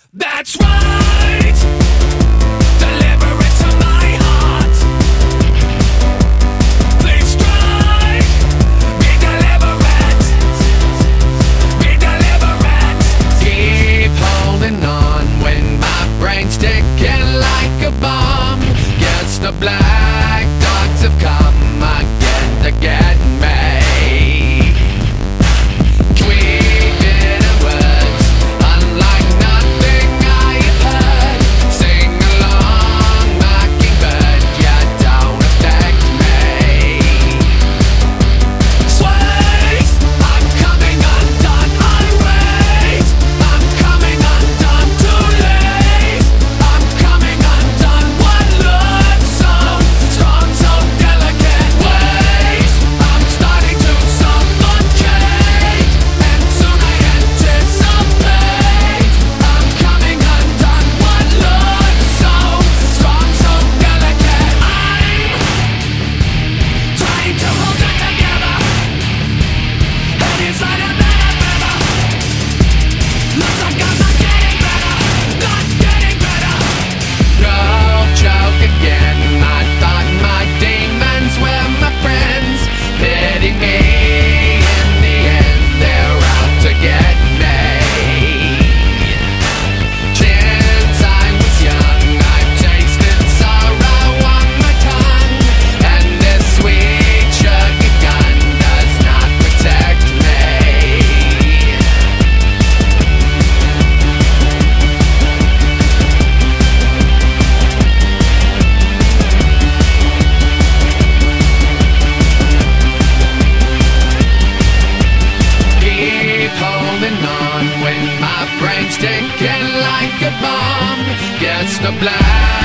That's right. Deliver it to my heart. Please strike. Be deliberate. Be deliberate. Keep holding on when my brain's ticking like a bomb. Guess the black dogs have come again to get me. Ticking like a bomb. Gets the black